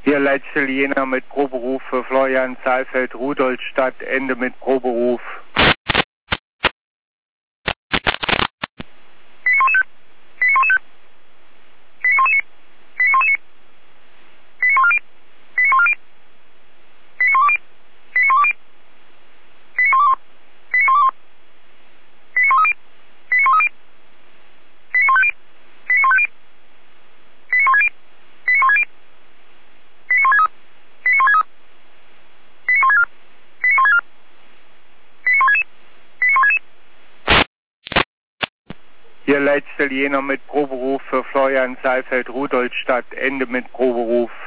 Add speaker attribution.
Speaker 1: Hier letzte Jena mit Proberuf für Florian Saalfeld, Rudolstadt, Ende mit Proberuf. Hier letzte Jena mit Proberuf für Florian Saalfeld, Rudolstadt, Ende mit Proberuf.